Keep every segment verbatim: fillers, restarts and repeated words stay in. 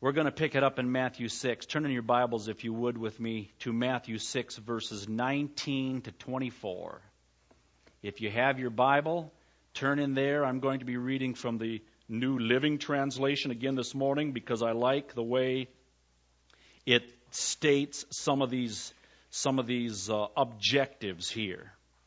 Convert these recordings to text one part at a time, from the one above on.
We're going to pick it up in Matthew six. Turn in your Bibles, if you would, with me to Matthew six, verses nineteen to twenty-four. If you have your Bible, turn in there. I'm going to be reading from the New Living Translation again this morning because I like the way it states some of these some of these uh, objectives here.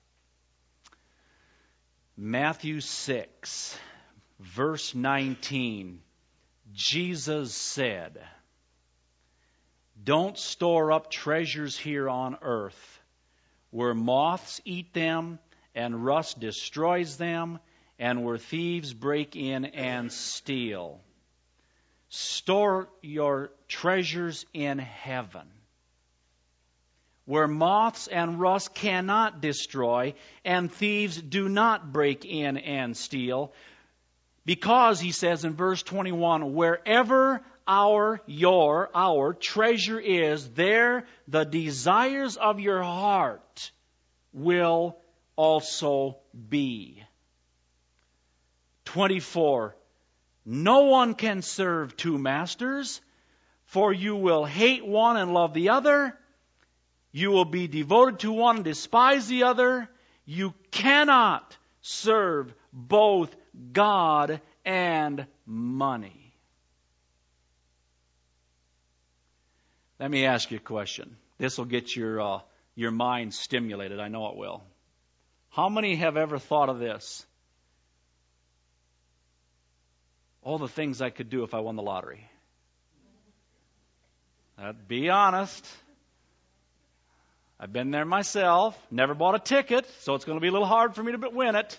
Matthew six, verse nineteen. Jesus said, "Don't store up treasures here on earth, where moths eat them and rust destroys them, and where thieves break in and steal. Store your treasures in heaven, where moths and rust cannot destroy, and thieves do not break in and steal. Because," he says in verse twenty-one, "wherever our, your, our treasure is, there the desires of your heart will also be." twenty-four, "No one can serve two masters, for you will hate one and love the other. You will be devoted to one and despise the other. You cannot serve both God and money." Let me ask you a question. This will get your uh, your mind stimulated. I know it will. How many have ever thought of this? All the things I could do if I won the lottery. Uh, be honest. I've been there myself. Never bought a ticket, so it's going to be a little hard for me to win it.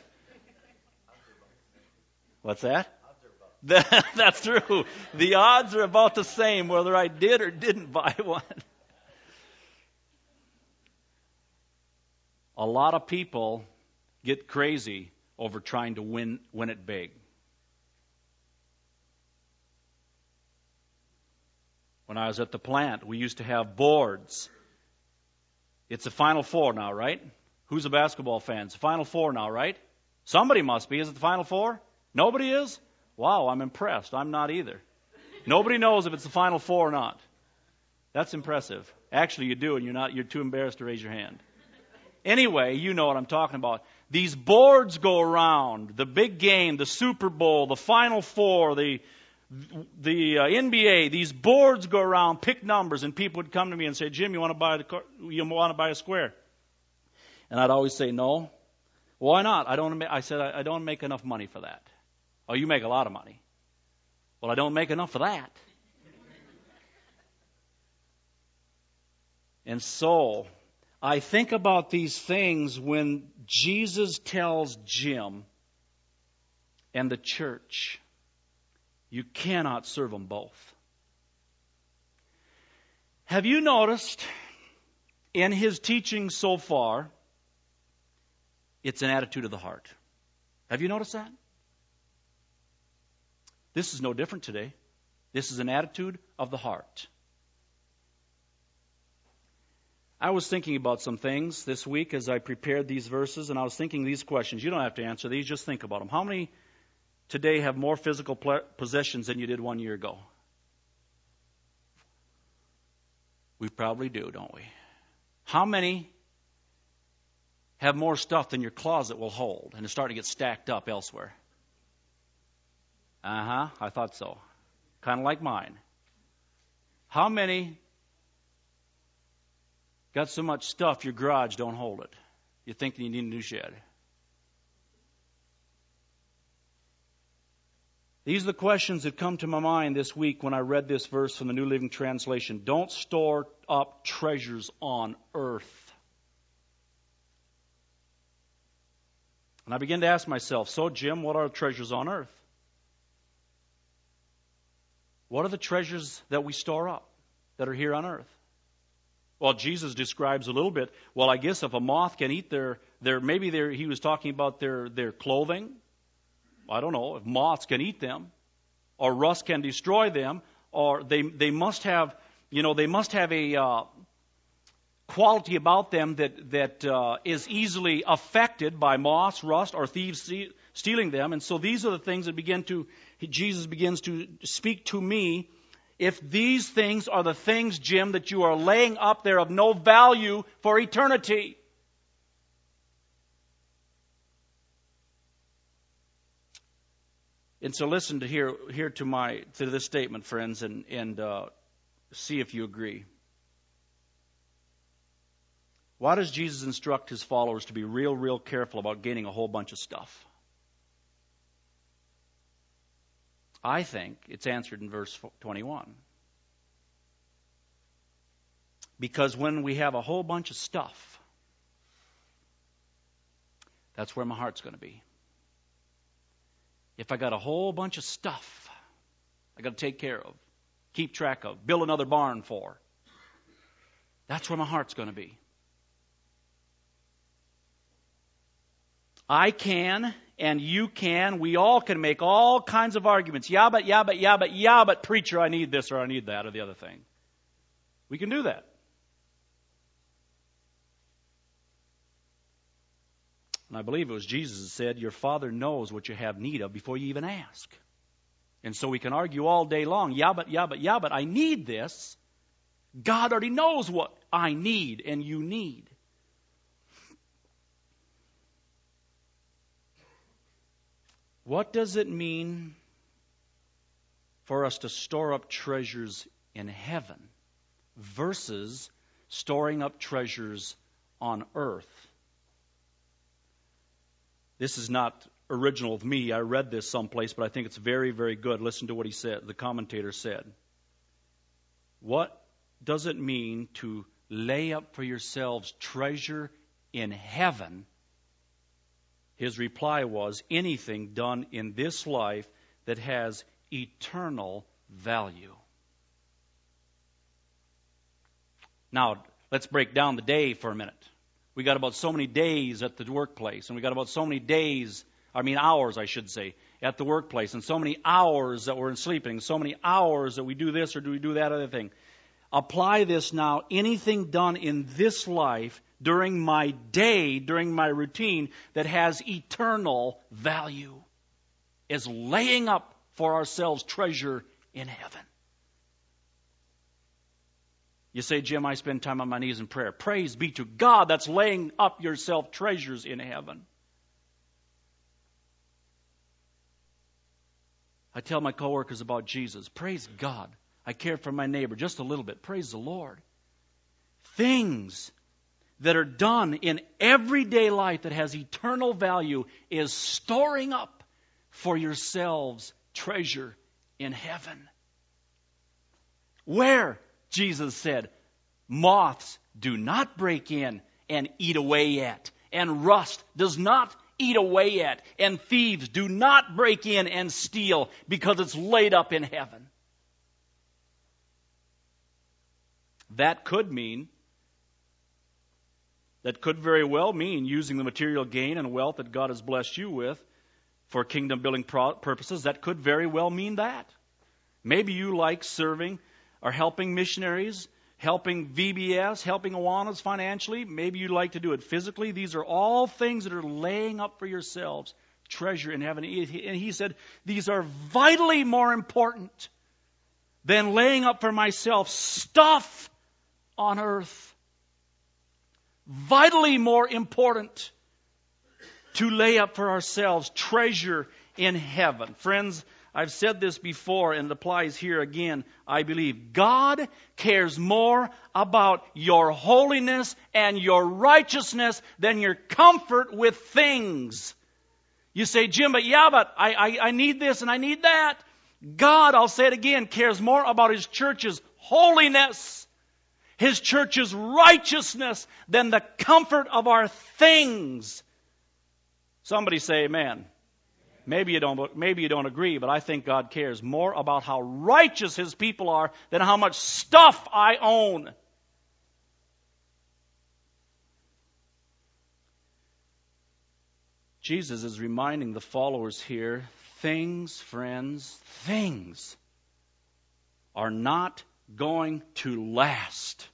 What's that? That's true. The odds are about the same whether I did or didn't buy one. A lot of people get crazy over trying to win win it big. When I was at the plant, we used to have boards. It's the Final Four now, right? Who's a basketball fan? It's the Final Four now, right? Somebody must be. Is it the Final Four? Nobody is? Wow, I'm impressed. I'm not either. Nobody knows if it's the Final Four or not. That's impressive. Actually, you do, and you're not. You're too embarrassed to raise your hand. Anyway, you know what I'm talking about. These boards go around. The big game, the Super Bowl, the Final Four, the the uh, N B A. These boards go around, pick numbers, and people would come to me and say, "Jim, you want to buy the you want to buy a square?" And I'd always say, "No." "Why not?" I don't. I said, "I don't make enough money for that." "Oh, you make a lot of money." "Well, I don't make enough for that." And so, I think about these things when Jesus tells Jim and the church, you cannot serve them both. Have you noticed in his teaching so far, it's an attitude of the heart? Have you noticed that? This is no different today. This is an attitude of the heart. I was thinking about some things this week as I prepared these verses, and I was thinking these questions. You don't have to answer these, just think about them. How many today have more physical possessions than you did one year ago? We probably do, don't we? How many have more stuff than your closet will hold and is starting to get stacked up elsewhere? Uh-huh, I thought so. Kind of like mine. How many got so much stuff your garage don't hold it? You think you need a new shed. These are the questions that come to my mind this week when I read this verse from the New Living Translation. Don't store up treasures on earth. And I begin to ask myself, so Jim, what are treasures on earth? What are the treasures that we store up that are here on earth? Well, Jesus describes a little bit. Well, I guess if a moth can eat their, their maybe their, he was talking about their, their clothing. I don't know, if moths can eat them, or rust can destroy them, or they they must have, you know, they must have a uh, quality about them that that uh, is easily affected by moths, rust, or thieves stealing them. And so these are the things that begin to, Jesus begins to speak to me if these things are the things, Jim, that you are laying up there of no value for eternity? And so listen to here, here to my to this statement, friends, and, and uh, see if you agree. Why does Jesus instruct his followers to be real, real careful about gaining a whole bunch of stuff? I think it's answered in verse twenty-one. Because when we have a whole bunch of stuff, that's where my heart's going to be. If I got a whole bunch of stuff I got to take care of, keep track of, build another barn for, that's where my heart's going to be. I can, and you can, we all can make all kinds of arguments. Yeah, but, yeah, but, yeah, but, yeah, but, preacher, I need this or I need that or the other thing. We can do that. And I believe it was Jesus who said, your Father knows what you have need of before you even ask. And so we can argue all day long, yeah, but, yeah, but, yeah, but, I need this. God already knows what I need and you need. What does it mean for us to store up treasures in heaven versus storing up treasures on earth? This is not original with me. I read this someplace, but I think it's very, very good. Listen to what he said. The commentator said, what does it mean to lay up for yourselves treasure in heaven? His reply was, anything done in this life that has eternal value. Now, let's break down the day for a minute. We got about so many days at the workplace, and we got about so many days, I mean hours, I should say, at the workplace, and so many hours that we're in sleeping, so many hours that we do this or do we do that other thing. Apply this now. Anything done in this life during my day, during my routine, that has eternal value is laying up for ourselves treasure in heaven. You say, Jim, I spend time on my knees in prayer. Praise be to God. That's laying up yourself treasures in heaven. I tell my coworkers about Jesus. Praise God. I care for my neighbor just a little bit. Praise the Lord. Things that are done in everyday life that has eternal value is storing up for yourselves treasure in heaven. Where, Jesus said, moths do not break in and eat away at, and rust does not eat away at, and thieves do not break in and steal, because it's laid up in heaven. That could mean, that could very well mean using the material gain and wealth that God has blessed you with for kingdom building purposes. That could very well mean that. Maybe you like serving or helping missionaries, helping V B S, helping Awanas financially. Maybe you like to do it physically. These are all things that are laying up for yourselves treasure in heaven. And he said, these are vitally more important than laying up for myself stuff on earth. Vitally more important to lay up for ourselves treasure in heaven. Friends, I've said this before and it applies here again. I believe God cares more about your holiness and your righteousness than your comfort with things. You say, Jim, but yeah, but I, I, I need this and I need that. God, I'll say it again, cares more about His church's holiness, His church's righteousness, than the comfort of our things. Somebody say amen. Maybe you don't, maybe you don't agree, but I think God cares more about how righteous His people are than how much stuff I own. Jesus is reminding the followers here, things, friends, things are not going to last.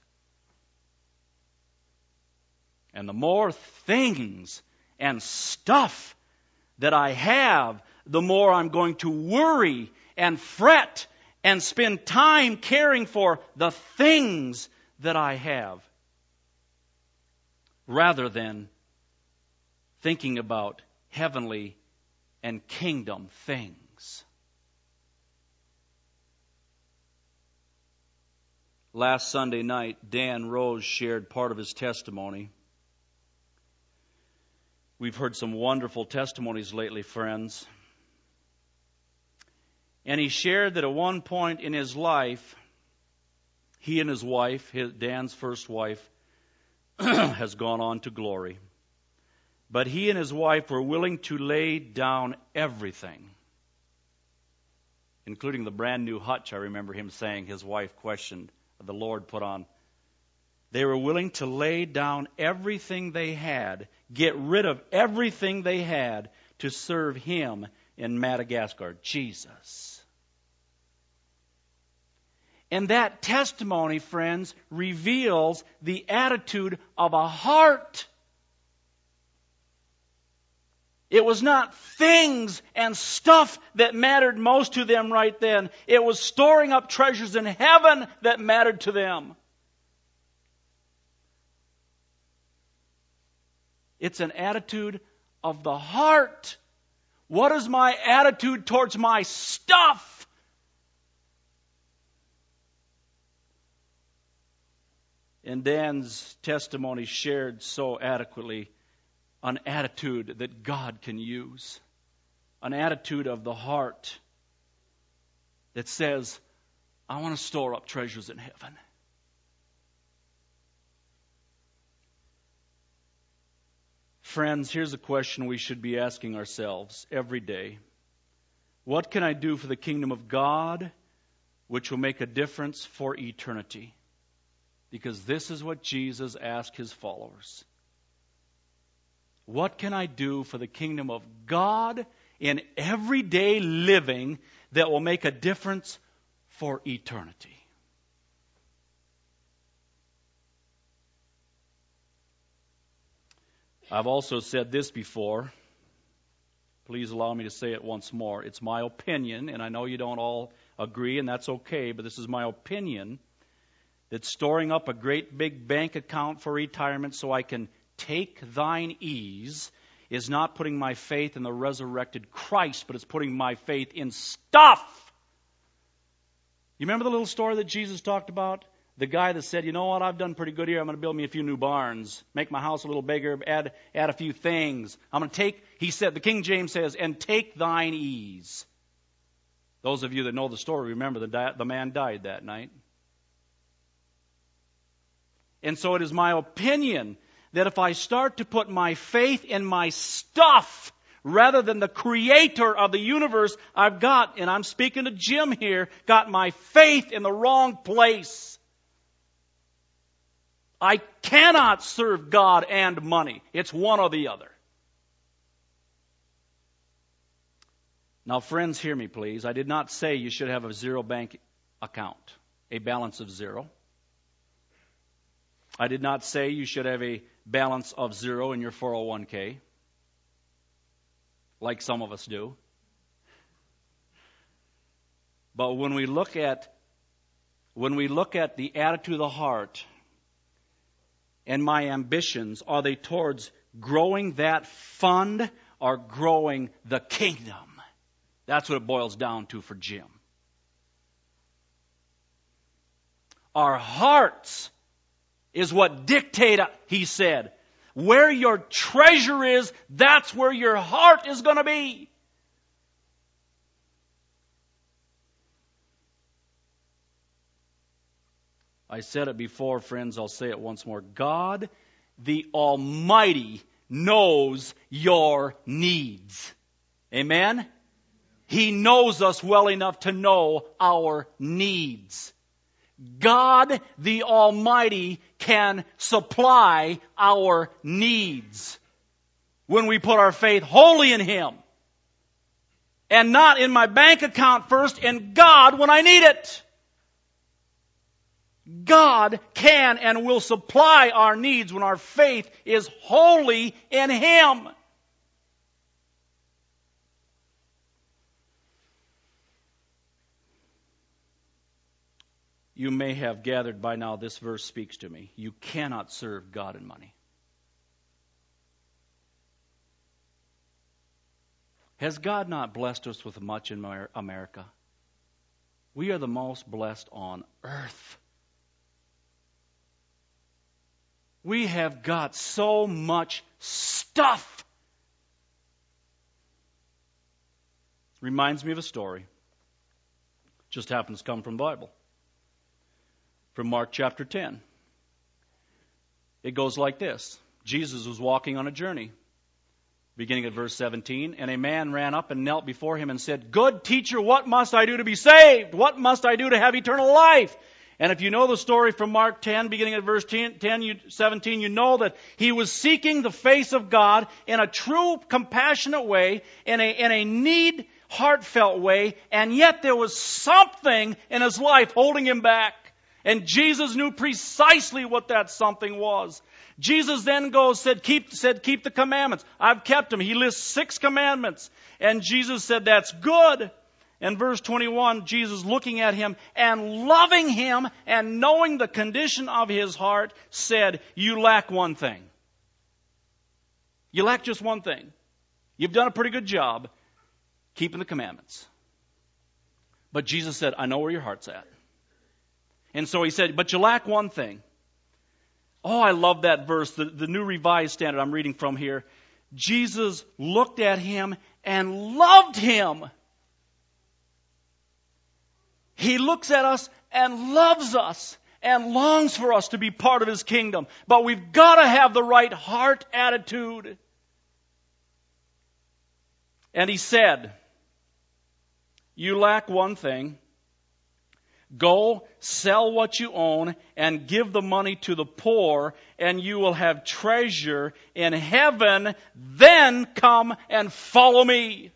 And the more things and stuff that I have, the more I'm going to worry and fret and spend time caring for the things that I have, rather than thinking about heavenly and kingdom things. Last Sunday night, Dan Rose shared part of his testimony. We've heard some wonderful testimonies lately, friends. And he shared that at one point in his life, he and his wife, his, Dan's first wife, has gone on to glory. But he and his wife were willing to lay down everything, including the brand new hutch, I remember him saying, his wife questioned, the Lord put on. They were willing to lay down everything they had, get rid of everything they had to serve Him in Madagascar, Jesus. And that testimony, friends, reveals the attitude of a heart. It was not things and stuff that mattered most to them right then. It was storing up treasures in heaven that mattered to them. It's an attitude of the heart. What is my attitude towards my stuff? And Dan's testimony shared so adequately an attitude that God can use. An attitude of the heart that says, I want to store up treasures in heaven. Friends, here's a question we should be asking ourselves every day. What can I do for the kingdom of God which will make a difference for eternity? Because this is what Jesus asked His followers. What can I do for the kingdom of God in everyday living that will make a difference for eternity? I've also said this before. Please allow me to say it once more. It's my opinion, and I know you don't all agree, and that's okay, but this is my opinion, that storing up a great big bank account for retirement so I can take thine ease is not putting my faith in the resurrected Christ, but it's putting my faith in stuff. You remember the little story that Jesus talked about? The guy that said, you know what, I've done pretty good here. I'm going to build me a few new barns, make my house a little bigger, add add a few things. I'm going to take, he said, the King James says, and take thine ease. Those of you that know the story, remember the, di- the man died that night. And so it is my opinion that if I start to put my faith in my stuff rather than the creator of the universe, I've got, and I'm speaking to Jim here, got my faith in the wrong place. I cannot serve God and money. It's one or the other. Now, friends, hear me, please. I did not say you should have a zero bank account, a balance of zero. I did not say you should have a balance of zero in your four oh one k, like some of us do. But when we look at when we look at the attitude of the heart and my ambitions, are they towards growing that fund or growing the kingdom? That's what it boils down to for Jim. Our hearts is what dictate, he said. Where your treasure is, that's where your heart is going to be. I said it before, friends, I'll say it once more. God, the Almighty, knows your needs. Amen? He knows us well enough to know our needs. God, the Almighty, can supply our needs when we put our faith wholly in Him. And not in my bank account first, in God when I need it. God can and will supply our needs when our faith is wholly in Him. You may have gathered by now this verse speaks to me. You cannot serve God and money. Has God not blessed us with much in America? We are the most blessed on earth. We have got so much stuff. Reminds me of a story. Just happens to come from the Bible. From Mark chapter ten. It goes like this. Jesus was walking on a journey. Beginning at verse seventeen. And a man ran up and knelt before him and said, Good teacher, what must I do to be saved? What must I do to have eternal life? And if you know the story from Mark ten, beginning at verse ten, you, seventeen, you know that he was seeking the face of God in a true, compassionate way, in a, in a need, heartfelt way, and yet there was something in his life holding him back. And Jesus knew precisely what that something was. Jesus then goes, said, keep, said, keep the commandments. I've kept them. He lists six commandments. And Jesus said, that's good. And verse twenty-one, Jesus looking at him and loving him and knowing the condition of his heart said, you lack one thing. You lack just one thing. You've done a pretty good job keeping the commandments. But Jesus said, I know where your heart's at. And so he said, but you lack one thing. Oh, I love that verse, the, the New Revised Standard I'm reading from here. Jesus looked at him and loved him. He looks at us and loves us and longs for us to be part of His kingdom. But we've got to have the right heart attitude. And He said, you lack one thing. Go, sell what you own, and give the money to the poor, and you will have treasure in heaven. Then come and follow me.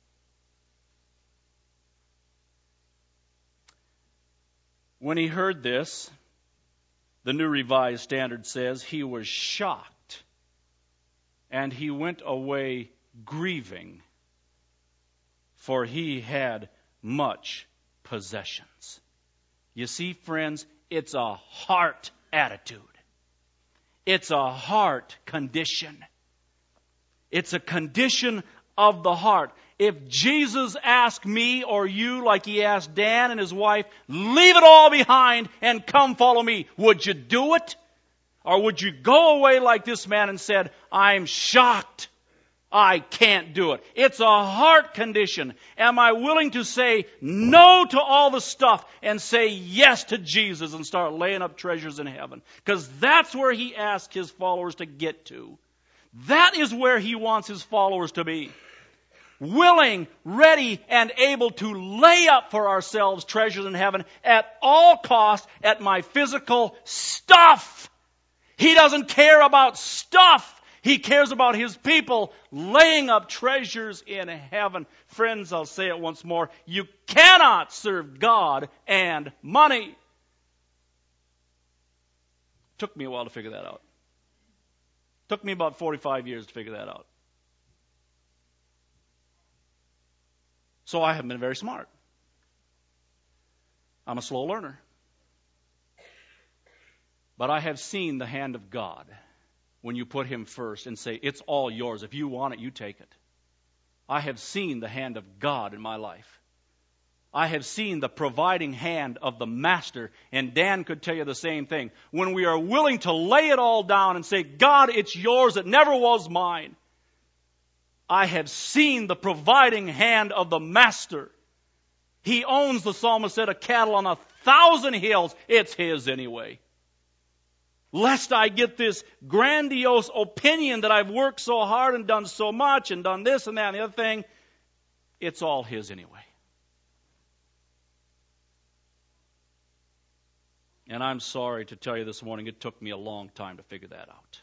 When he heard this, the New Revised Standard says, he was shocked, and he went away grieving, for he had much possessions. You see, friends, it's a heart attitude. It's a heart condition. It's a condition of the heart. If Jesus asked me or you, like He asked Dan and his wife, leave it all behind and come follow me, would you do it? Or would you go away like this man and said, I'm shocked. I can't do it. It's a heart condition. Am I willing to say no to all the stuff and say yes to Jesus and start laying up treasures in heaven? Because that's where He asked His followers to get to. That is where He wants His followers to be. Willing, ready, and able to lay up for ourselves treasures in heaven at all costs at my physical stuff. He doesn't care about stuff. He cares about His people laying up treasures in heaven. Friends, I'll say it once more. You cannot serve God and money. Took me a while to figure that out. Took me about forty-five years to figure that out. So I haven't been very smart. I'm a slow learner. But I have seen the hand of God when you put Him first and say, it's all yours. If you want it, you take it. I have seen the hand of God in my life. I have seen the providing hand of the Master, and Dan could tell you the same thing. When we are willing to lay it all down and say, God, it's yours, it never was mine. I have seen the providing hand of the Master. He owns, the psalmist said, a cattle on a thousand hills. It's His anyway. Lest I get this grandiose opinion that I've worked so hard and done so much and done this and that and the other thing, it's all His anyway. And I'm sorry to tell you this morning, it took me a long time to figure that out.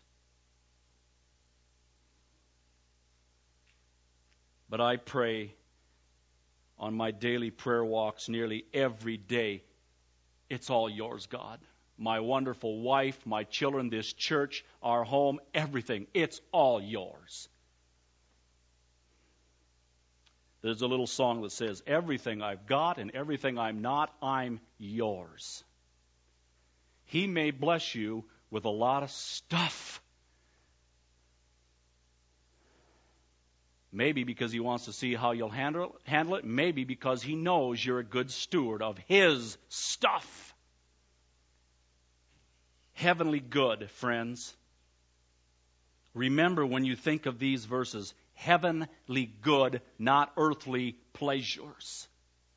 But I pray on my daily prayer walks nearly every day, it's all yours, God. My wonderful wife, my children, this church, our home, everything. It's all yours. There's a little song that says, everything I've got and everything I'm not, I'm yours. He may bless you with a lot of stuff. Maybe because He wants to see how you'll handle, handle it. Maybe because He knows you're a good steward of His stuff. Heavenly good, friends. Remember when you think of these verses, heavenly good, not earthly pleasures.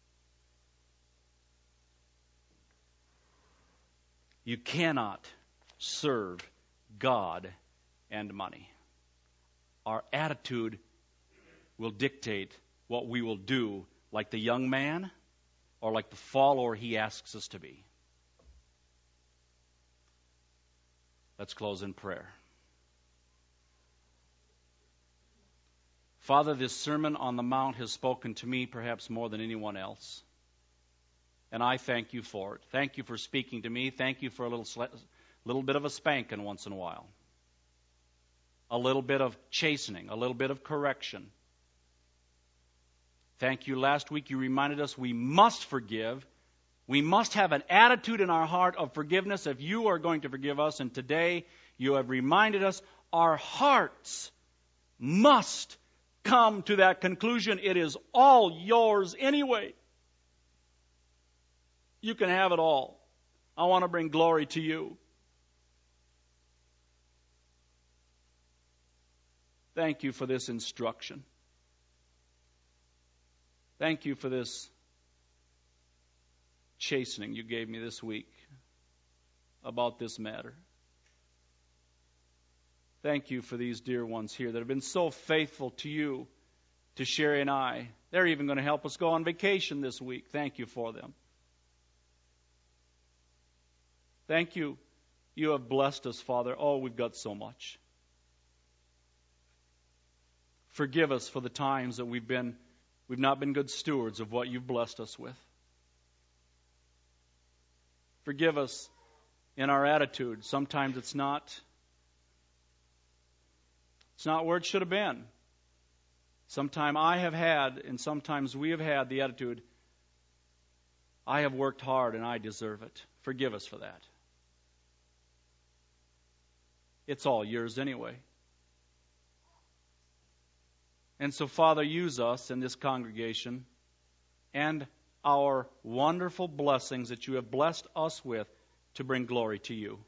You cannot serve God and money. Our attitude will dictate what we will do, like the young man or like the follower He asks us to be. Let's close in prayer. Father, this Sermon on the Mount has spoken to me perhaps more than anyone else. And I thank You for it. Thank You for speaking to me. Thank You for a little, little bit of a spanking once in a while. A little bit of chastening. A little bit of correction. Thank You. Last week You reminded us we must forgive. We must have an attitude in our heart of forgiveness if You are going to forgive us. And today You have reminded us our hearts must come to that conclusion. It is all Yours anyway. You can have it all. I want to bring glory to You. Thank You for this instruction. Thank You for this chastening You gave me this week about this matter. Thank You for these dear ones here that have been so faithful to You, to Sherry and I. They're even going to help us go on vacation this week. Thank You for them. Thank You. You have blessed us, Father. Oh, we've got so much. Forgive us for the times that we've been, we've not been good stewards of what You've blessed us with. Forgive us in our attitude. Sometimes it's not, it's not where it should have been. Sometimes I have had, and sometimes we have had the attitude, I have worked hard and I deserve it. Forgive us for that. It's all Yours anyway. And so, Father, use us in this congregation and our wonderful blessings that You have blessed us with to bring glory to You.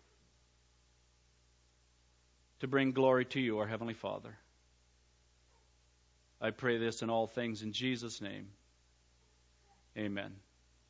To bring glory to You, our Heavenly Father. I pray this in all things in Jesus' name. Amen.